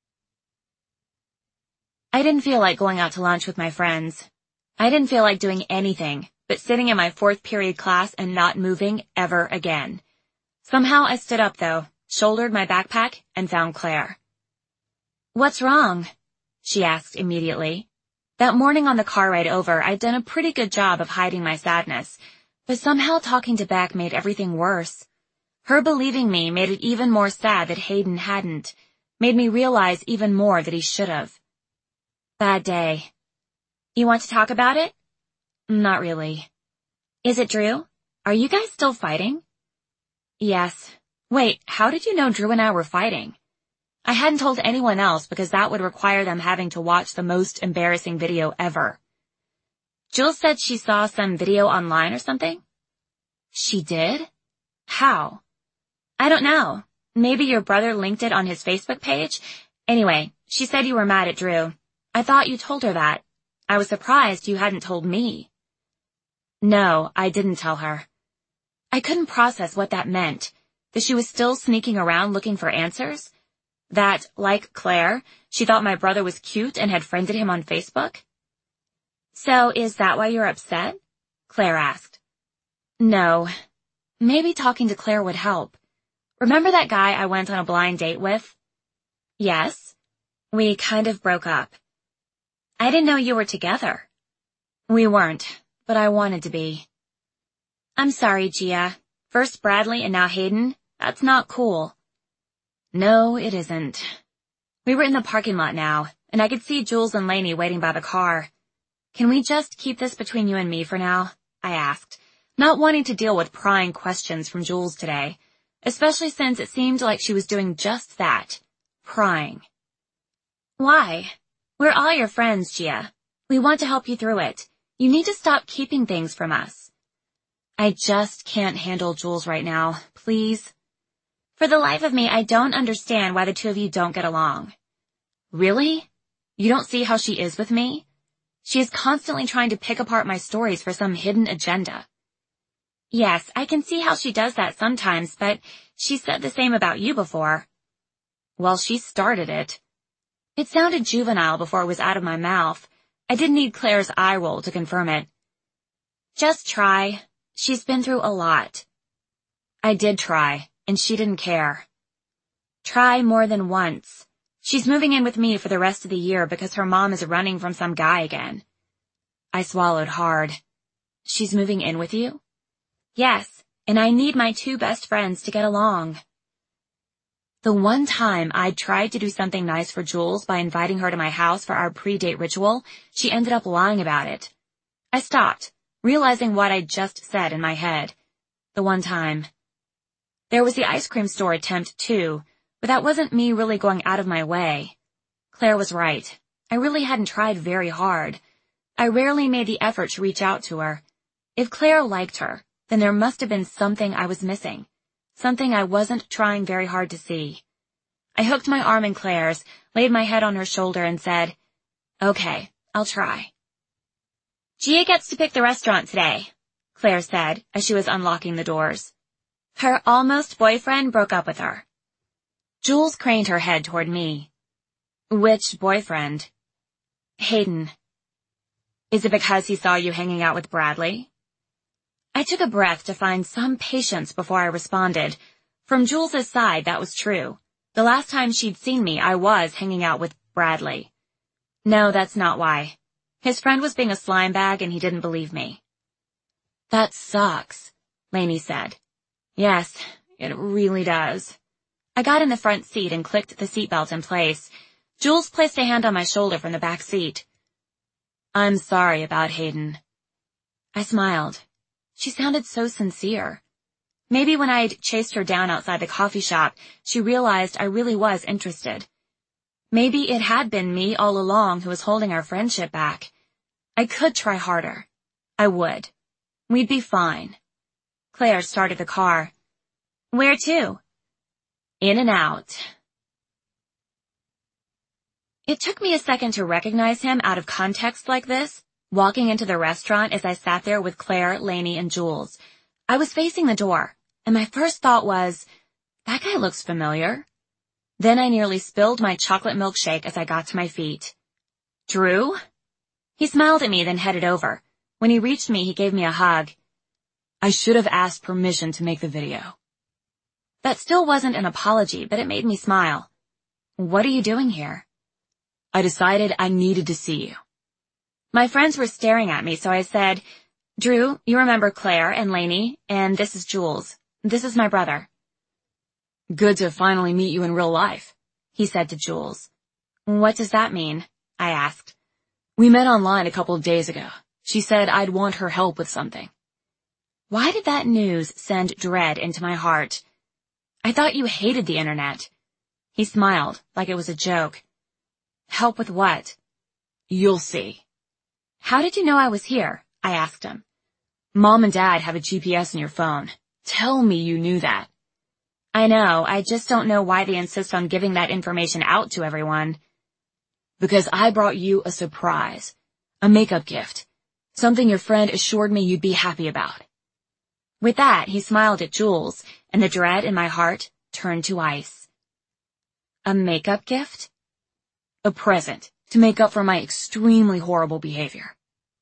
I didn't feel like going out to lunch with my friends. I didn't feel like doing anything but sitting in my fourth period class and not moving ever again. Somehow I stood up, though, shouldered my backpack, and found Claire. What's wrong? She asked immediately. That morning on the car ride over, I'd done a pretty good job of hiding my sadness, but somehow talking to Beck made everything worse. Her believing me made it even more sad that Hayden hadn't, made me realize even more that he should have. Bad day. You want to talk about it? Not really. Is it Drew? Are you guys still fighting? Yes. Wait, how did you know Drew and I were fighting? I hadn't told anyone else because that would require them having to watch the most embarrassing video ever. Jules said she saw some video online or something? She did? How? I don't know. Maybe your brother linked it on his Facebook page? Anyway, she said you were mad at Drew. I thought you told her that. I was surprised you hadn't told me. No, I didn't tell her. I couldn't process what that meant. That she was still sneaking around looking for answers? That, like Claire, she thought my brother was cute and had friended him on Facebook? So is that why you're upset? Claire asked. No. Maybe talking to Claire would help. Remember that guy I went on a blind date with? Yes. We kind of broke up. I didn't know you were together. We weren't, but I wanted to be. I'm sorry, Gia. First Bradley and now Hayden. That's not cool. No, it isn't. We were in the parking lot now, and I could see Jules and Lainey waiting by the car. Can we just keep this between you and me for now? I asked, not wanting to deal with prying questions from Jules today, especially since it seemed like she was doing just that, prying. Why? We're all your friends, Gia. We want to help you through it. You need to stop keeping things from us. I just can't handle Jules right now, please. For the life of me, I don't understand why the two of you don't get along. Really? You don't see how she is with me? She is constantly trying to pick apart my stories for some hidden agenda. Yes, I can see how she does that sometimes, but she said the same about you before. Well, she started it. It sounded juvenile before it was out of my mouth. I didn't need Claire's eye roll to confirm it. Just try. She's been through a lot. I did try, and she didn't care. Try more than once. She's moving in with me for the rest of the year because her mom is running from some guy again. I swallowed hard. She's moving in with you? Yes, and I need my two best friends to get along. The one time I tried to do something nice for Jules by inviting her to my house for our pre-date ritual, she ended up lying about it. I stopped, realizing what I'd just said in my head. The one time. There was the ice cream store attempt, too, but that wasn't me really going out of my way. Claire was right. I really hadn't tried very hard. I rarely made the effort to reach out to her. If Claire liked her, then there must have been something I was missing. something I wasn't trying very hard to see. I hooked my arm in Claire's, laid my head on her shoulder and said, "Okay, I'll try." "Gia gets to pick the restaurant today," Claire said as she was unlocking the doors. Her almost boyfriend broke up with her. Jules craned her head toward me. "Which boyfriend?" "Hayden." "Is it because he saw you hanging out with Bradley?" I took a breath to find some patience before I responded. From Jules's side, that was true. The last time she'd seen me, I was hanging out with Bradley. "No, that's not why. His friend was being a slime bag and he didn't believe me." "That sucks," Lainey said. "Yes, it really does." I got in the front seat and clicked the seatbelt in place. Jules placed a hand on my shoulder from the back seat. "I'm sorry about Hayden." I smiled. She sounded so sincere. Maybe when I'd chased her down outside the coffee shop, she realized I really was interested. Maybe it had been me all along who was holding our friendship back. I could try harder. I would. We'd be fine. Claire started the car. "Where to?" "In and out." It took me a second to recognize him out of context like this, walking into the restaurant as I sat there with Claire, Lainey, and Jules. I was facing the door, and my first thought was, that guy looks familiar. Then I nearly spilled my chocolate milkshake as I got to my feet. "Drew?" He smiled at me, then headed over. When he reached me, he gave me a hug. "I should have asked permission to make the video." That still wasn't an apology, but it made me smile. "What are you doing here?" "I decided I needed to see you." My friends were staring at me, so I said, "Drew, you remember Claire and Lainey, and this is Jules. This is my brother." "Good to finally meet you in real life," he said to Jules. "What does that mean?" I asked. "We met online a couple of days ago. She said I'd want her help with something." Why did that news send dread into my heart? "I thought you hated the internet." He smiled, like it was a joke. "Help with what?" "You'll see." "How did you know I was here?" I asked him. "Mom and Dad have a G P S in your phone. Tell me you knew that." "I know, I just don't know why they insist on giving that information out to everyone." "Because I brought you a surprise. A makeup gift. Something your friend assured me you'd be happy about." With that, he smiled at Jules, and the dread in my heart turned to ice. "A makeup gift?" "A present, to make up for my extremely horrible behavior."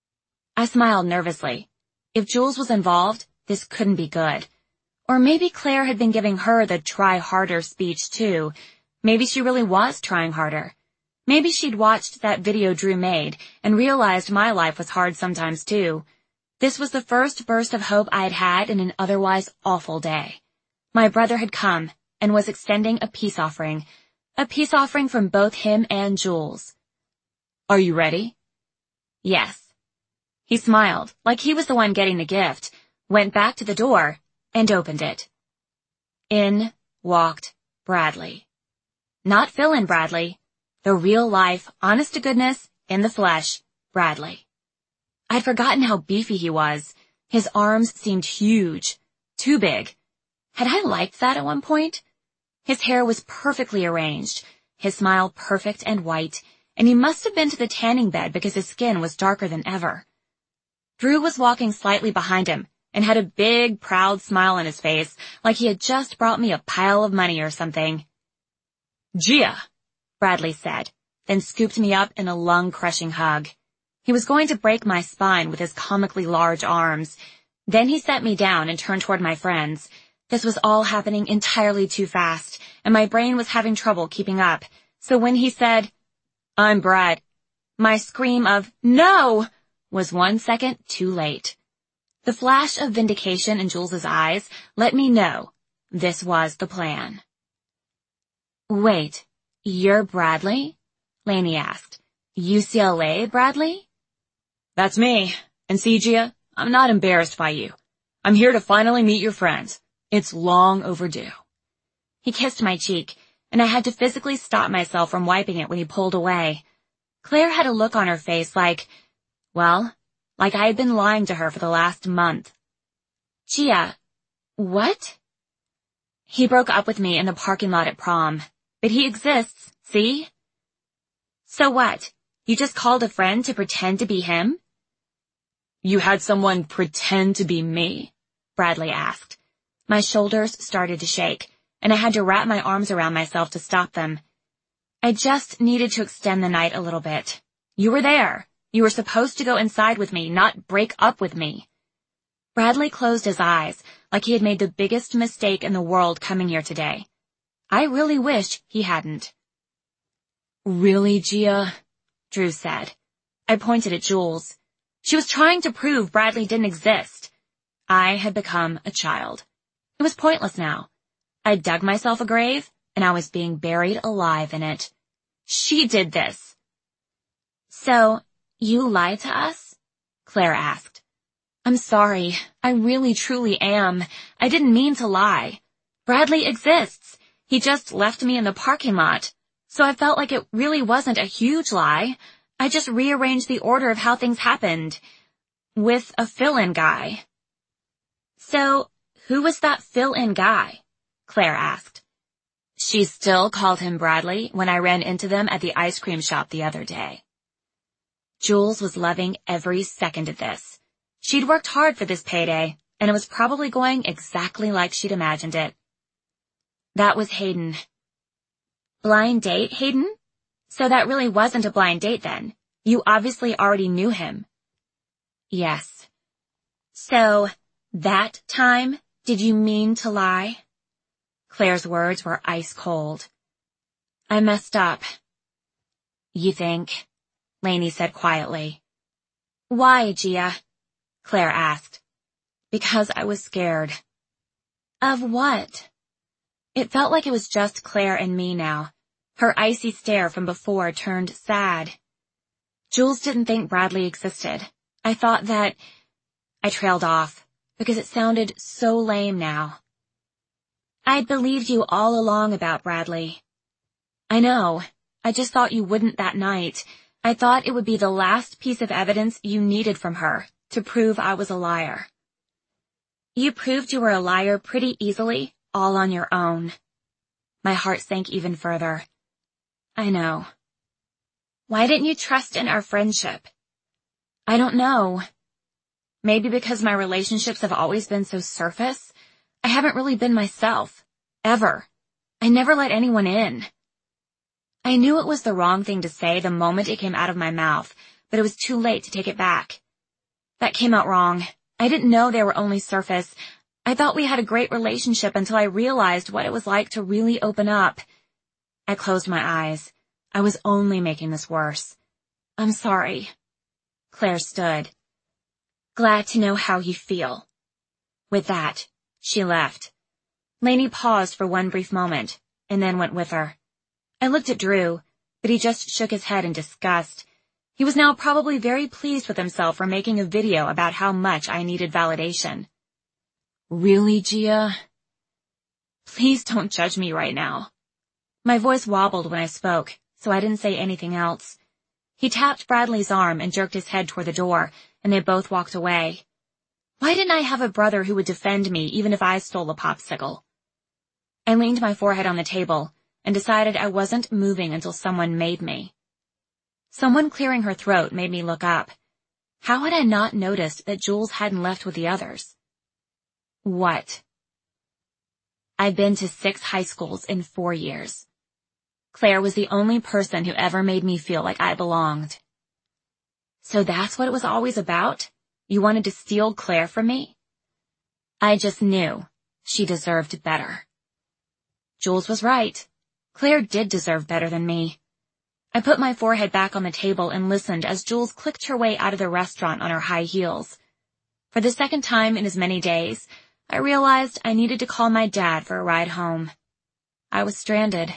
I smiled nervously. If Jules was involved, this couldn't be good. Or maybe Claire had been giving her the try harder speech too. Maybe she really was trying harder. Maybe she'd watched that video Drew made and realized my life was hard sometimes too. This was the first burst of hope I had had in an otherwise awful day. My brother had come and was extending a peace offering. A peace offering from both him and Jules. "Are you ready?" "Yes." He smiled, like he was the one getting the gift, went back to the door, and opened it. In walked Bradley. Not fill-in Bradley. The real-life, honest-to-goodness, in the flesh, Bradley. I'd forgotten how beefy he was. His arms seemed huge. Too big. Had I liked that at one point? His hair was perfectly arranged, his smile perfect and white, and he must have been to the tanning bed because his skin was darker than ever. Drew was walking slightly behind him and had a big, proud smile on his face, like he had just brought me a pile of money or something. "Gia," Bradley said, then scooped me up in a lung-crushing hug. He was going to break my spine with his comically large arms. Then he set me down and turned toward my friends. This was all happening entirely too fast, and my brain was having trouble keeping up. So when he said, "I'm Brad," my scream of, "No!" was one second too late. The flash of vindication in Jules's eyes let me know this was the plan. "Wait, you're Bradley?" Lainey asked. "U C L A Bradley?" "That's me. And see, Gia, I'm not embarrassed by you. I'm here to finally meet your friends. It's long overdue." He kissed my cheek, and I had to physically stop myself from wiping it when he pulled away. Claire had a look on her face like, well, like I had been lying to her for the last month. "Gia, what?" He broke up with me in the parking lot at prom. But he exists, see? So what? You just called a friend to pretend to be him? You had someone pretend to be me? Bradley asked. My shoulders started to shake, and I had to wrap my arms around myself to stop them. I just needed to extend the night a little bit. You were there. You were supposed to go inside with me, not break up with me. Bradley closed his eyes, like he had made the biggest mistake in the world coming here today. I really wished he hadn't. Really, Gia? Drew said. I pointed at Jules. She was trying to prove Bradley didn't exist. I had become a child. It was pointless now. I dug myself a grave, and I was being buried alive in it. She did this. So, you lied to us? Claire asked. I'm sorry. I really truly am. I didn't mean to lie. Bradley exists. He just left me in the parking lot. So I felt like it really wasn't a huge lie. I just rearranged the order of how things happened. With a fill-in guy. So, who was that fill-in guy? Claire asked. She still called him Bradley when I ran into them at the ice cream shop the other day. Jules was loving every second of this. She'd worked hard for this payday, and it was probably going exactly like she'd imagined it. That was Hayden. Blind date, Hayden? So that really wasn't a blind date then. You obviously already knew him. Yes. So, that time, did you mean to lie? Claire's words were ice cold. I messed up. You think? Lainey said quietly. Why, Gia? Claire asked. Because I was scared. Of what? It felt like it was just Claire and me now. Her icy stare from before turned sad. Jules didn't think Bradley existed. I thought that... I trailed off, because it sounded so lame now. I'd believed you all along about Bradley. I know. I just thought you wouldn't that night. I thought it would be the last piece of evidence you needed from her to prove I was a liar. You proved you were a liar pretty easily, all on your own. My heart sank even further. I know. Why didn't you trust in our friendship? I don't know. Maybe because my relationships have always been so surface. I haven't really been myself. Ever. I never let anyone in. I knew it was the wrong thing to say the moment it came out of my mouth, but it was too late to take it back. That came out wrong. I didn't know they were only surface. I thought we had a great relationship until I realized what it was like to really open up. I closed my eyes. I was only making this worse. I'm sorry. Claire stood. Glad to know how you feel. With that, she left. Lainey paused for one brief moment, and then went with her. I looked at Drew, but he just shook his head in disgust. He was now probably very pleased with himself for making a video about how much I needed validation. Really, Gia? Please don't judge me right now. My voice wobbled when I spoke, so I didn't say anything else. He tapped Bradley's arm and jerked his head toward the door, and they both walked away. Why didn't I have a brother who would defend me even if I stole a popsicle? I leaned my forehead on the table and decided I wasn't moving until someone made me. Someone clearing her throat made me look up. How had I not noticed that Jules hadn't left with the others? What? I've been to six high schools in four years. Claire was the only person who ever made me feel like I belonged. So that's what it was always about? You wanted to steal Claire from me? I just knew she deserved better. Jules was right. Claire did deserve better than me. I put my forehead back on the table and listened as Jules clicked her way out of the restaurant on her high heels. For the second time in as many days, I realized I needed to call my dad for a ride home. I was stranded.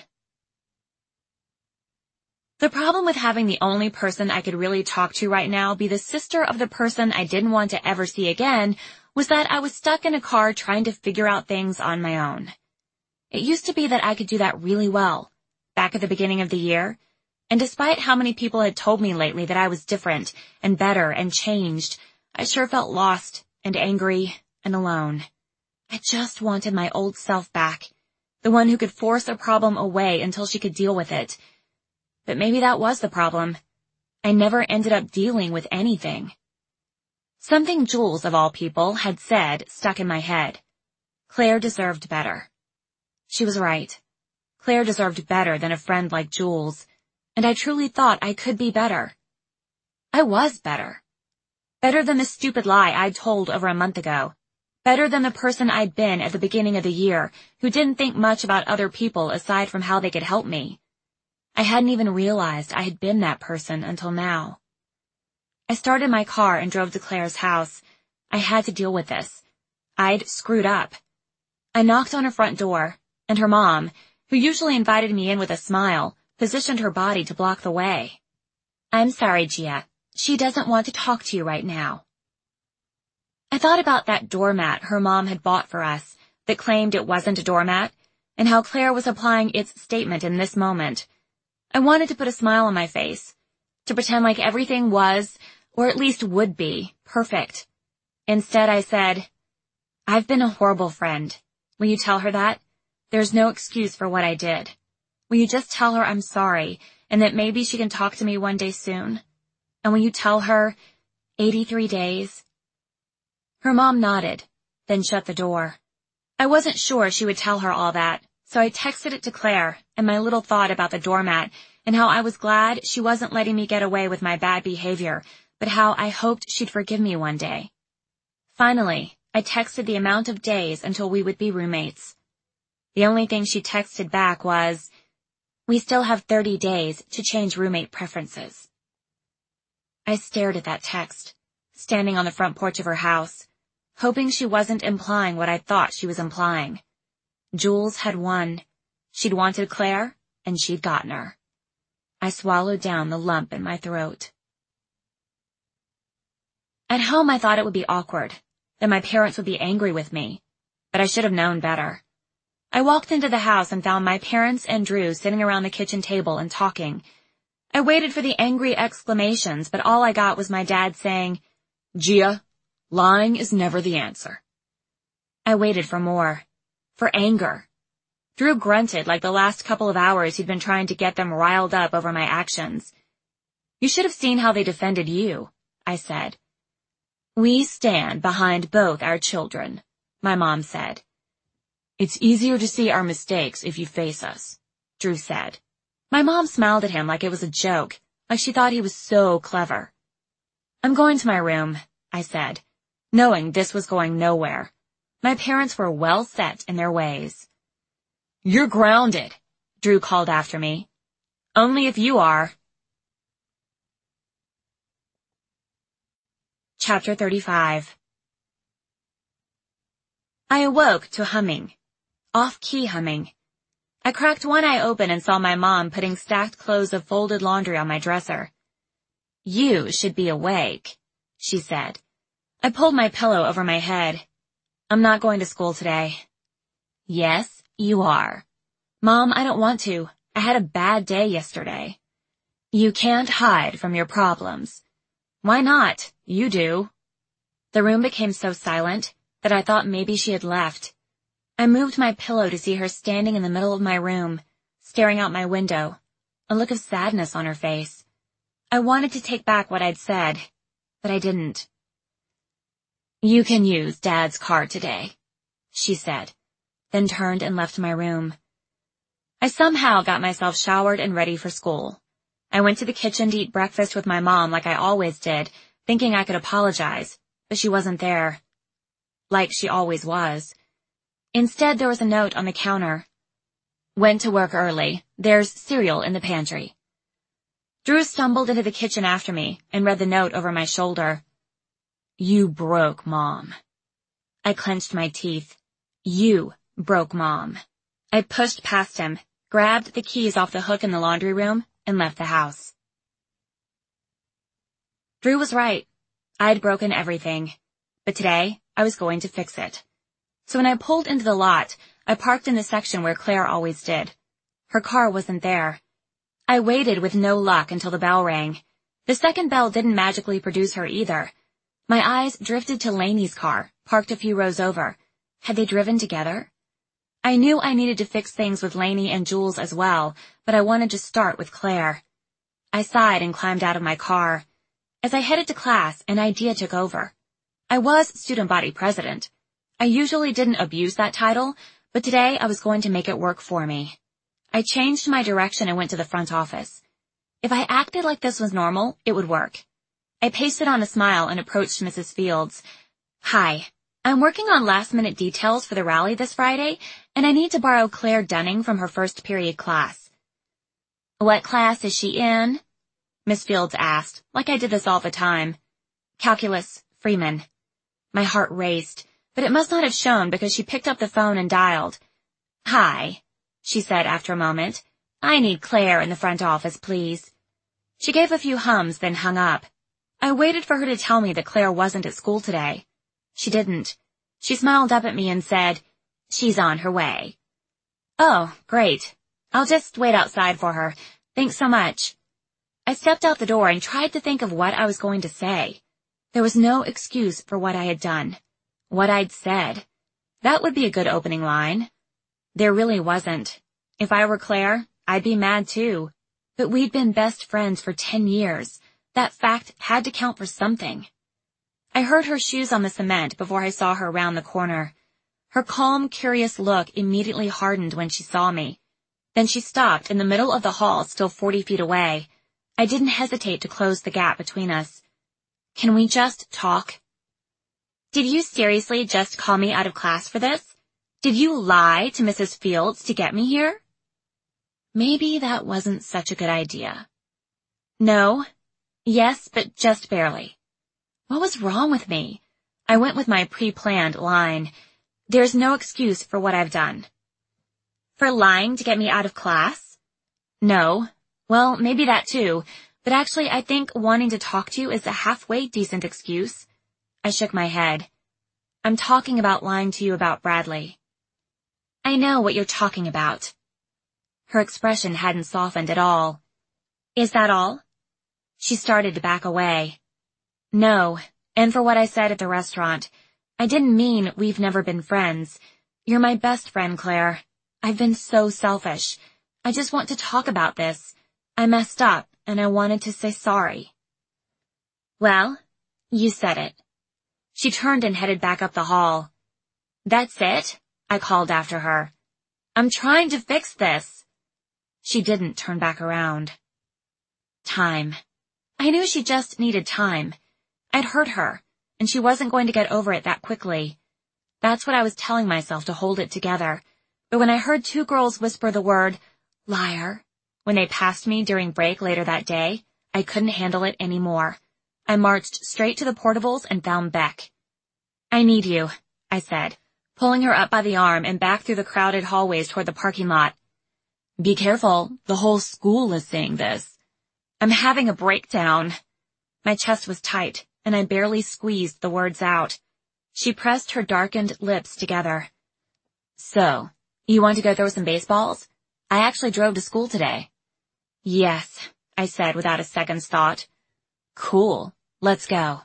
The problem with having the only person I could really talk to right now be the sister of the person I didn't want to ever see again was that I was stuck in a car trying to figure out things on my own. It used to be that I could do that really well, back at the beginning of the year, and despite how many people had told me lately that I was different and better and changed, I sure felt lost and angry and alone. I just wanted my old self back, the one who could force a problem away until she could deal with it. But maybe that was the problem. I never ended up dealing with anything. Something Jules, of all people, had said stuck in my head. Claire deserved better. She was right. Claire deserved better than a friend like Jules, and I truly thought I could be better. I was better. Better than the stupid lie I'd told over a month ago. Better than the person I'd been at the beginning of the year, who didn't think much about other people aside from how they could help me. I hadn't even realized I had been that person until now. I started my car and drove to Claire's house. I had to deal with this. I'd screwed up. I knocked on her front door, and her mom, who usually invited me in with a smile, positioned her body to block the way. "I'm sorry, Gia. She doesn't want to talk to you right now." I thought about that doormat her mom had bought for us that claimed it wasn't a doormat, and how Claire was applying its statement in this moment. I wanted to put a smile on my face, to pretend like everything was, or at least would be, perfect. Instead, I said, "I've been a horrible friend. Will you tell her that? There's no excuse for what I did. Will you just tell her I'm sorry, and that maybe she can talk to me one day soon? And will you tell her, eighty-three days? Her mom nodded, then shut the door. I wasn't sure she would tell her all that, so I texted it to Claire and my little thought about the doormat and how I was glad she wasn't letting me get away with my bad behavior, but how I hoped she'd forgive me one day. Finally, I texted the amount of days until we would be roommates. The only thing she texted back was, "We still have thirty days to change roommate preferences." I stared at that text, standing on the front porch of her house, hoping she wasn't implying what I thought she was implying. Jules had won. She'd wanted Claire, and she'd gotten her. I swallowed down the lump in my throat. At home, I thought it would be awkward, that my parents would be angry with me, but I should have known better. I walked into the house and found my parents and Drew sitting around the kitchen table and talking. I waited for the angry exclamations, but all I got was my dad saying, "Gia, lying is never the answer." I waited for more. For anger. Drew grunted like the last couple of hours he'd been trying to get them riled up over my actions. "You should have seen how they defended you," I said. "We stand behind both our children," my mom said. "It's easier to see our mistakes if you face us," Drew said. My mom smiled at him like it was a joke, like she thought he was so clever. "I'm going to my room," I said, knowing this was going nowhere. My parents were well set in their ways. "You're grounded," Drew called after me. "Only if you are." Chapter thirty-five. I awoke to humming. Off-key humming. I cracked one eye open and saw my mom putting stacked clothes of folded laundry on my dresser. "You should be awake," she said. I pulled my pillow over my head. "I'm not going to school today." "Yes, you are." "Mom, I don't want to. I had a bad day yesterday." "You can't hide from your problems." "Why not? You do." The room became so silent that I thought maybe she had left. I moved my pillow to see her standing in the middle of my room, staring out my window, a look of sadness on her face. I wanted to take back what I'd said, but I didn't. "You can use Dad's car today," she said, then turned and left my room. I somehow got myself showered and ready for school. I went to the kitchen to eat breakfast with my mom like I always did, thinking I could apologize, but she wasn't there. Like she always was. Instead, there was a note on the counter. "Went to work early. There's cereal in the pantry." Drew stumbled into the kitchen after me and read the note over my shoulder. "You broke Mom." I clenched my teeth. You broke Mom. I pushed past him, grabbed the keys off the hook in the laundry room, and left the house. Drew was right. I'd broken everything. But today, I was going to fix it. So when I pulled into the lot, I parked in the section where Claire always did. Her car wasn't there. I waited with no luck until the bell rang. The second bell didn't magically produce her either. My eyes drifted to Lainey's car, parked a few rows over. Had they driven together? I knew I needed to fix things with Lainey and Jules as well, but I wanted to start with Claire. I sighed and climbed out of my car. As I headed to class, an idea took over. I was student body president. I usually didn't abuse that title, but today I was going to make it work for me. I changed my direction and went to the front office. If I acted like this was normal, it would work. I pasted on a smile and approached Missus Fields. Hi, I'm working on last-minute details for the rally this Friday, and I need to borrow Claire Dunning from her first period class. What class is she in? Miss Fields asked, like I did this all the time. Calculus, Freeman. My heart raced, but it must not have shown because she picked up the phone and dialed. Hi, she said after a moment. I need Claire in the front office, please. She gave a few hums, then hung up. I waited for her to tell me that Claire wasn't at school today. She didn't. She smiled up at me and said, She's on her way. Oh, great. I'll just wait outside for her. Thanks so much. I stepped out the door and tried to think of what I was going to say. There was no excuse for what I had done. What I'd said. That would be a good opening line. There really wasn't. If I were Claire, I'd be mad too. But we'd been best friends for ten years. That fact had to count for something. I heard her shoes on the cement before I saw her round the corner. Her calm, curious look immediately hardened when she saw me. Then she stopped in the middle of the hall, still forty feet away. I didn't hesitate to close the gap between us. Can we just talk? Did you seriously just call me out of class for this? Did you lie to Missus Fields to get me here? Maybe that wasn't such a good idea. No. Yes, but just barely. What was wrong with me? I went with my pre-planned line. There's no excuse for what I've done. For lying to get me out of class? No. Well, maybe that too, but actually I think wanting to talk to you is a halfway decent excuse. I shook my head. I'm talking about lying to you about Bradley. I know what you're talking about. Her expression hadn't softened at all. Is that all? She started to back away. No, and for what I said at the restaurant, I didn't mean we've never been friends. You're my best friend, Claire. I've been so selfish. I just want to talk about this. I messed up, and I wanted to say sorry. Well, you said it. She turned and headed back up the hall. That's it? I called after her. I'm trying to fix this. She didn't turn back around. Time. I knew she just needed time. I'd hurt her, and she wasn't going to get over it that quickly. That's what I was telling myself to hold it together. But when I heard two girls whisper the word, liar, when they passed me during break later that day, I couldn't handle it anymore. I marched straight to the portables and found Beck. I need you, I said, pulling her up by the arm and back through the crowded hallways toward the parking lot. Be careful, the whole school is saying this. I'm having a breakdown. My chest was tight, and I barely squeezed the words out. She pressed her darkened lips together. So, you want to go throw some baseballs? I actually drove to school today. Yes, I said without a second's thought. Cool, let's go.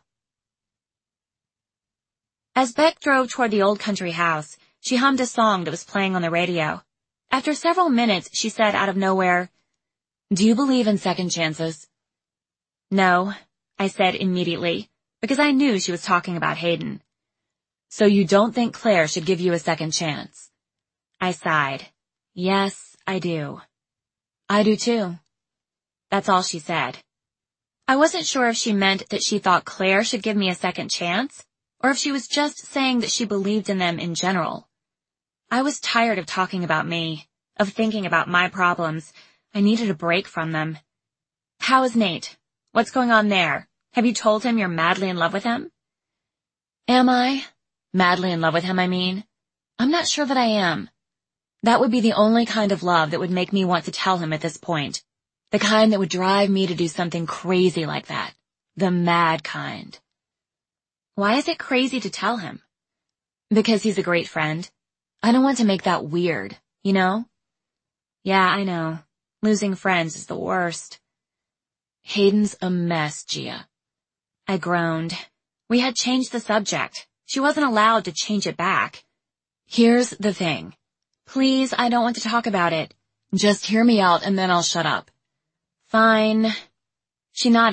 As Beck drove toward the old country house, she hummed a song that was playing on the radio. After several minutes, she said out of nowhere, Do you believe in second chances? No, I said immediately, because I knew she was talking about Hayden. So you don't think Claire should give you a second chance? I sighed. Yes, I do. I do too. That's all she said. I wasn't sure if she meant that she thought Claire should give me a second chance, or if she was just saying that she believed in them in general. I was tired of talking about me, of thinking about my problems. I needed a break from them. How is Nate? What's going on there? Have you told him you're madly in love with him? Am I? Madly in love with him, I mean. I'm not sure that I am. That would be the only kind of love that would make me want to tell him at this point. The kind that would drive me to do something crazy like that. The mad kind. Why is it crazy to tell him? Because he's a great friend. I don't want to make that weird, you know? Yeah, I know. Losing friends is the worst. Hayden's a mess, Gia. I groaned. We had changed the subject. She wasn't allowed to change it back. Here's the thing. Please, I don't want to talk about it. Just hear me out and then I'll shut up. Fine. She nodded.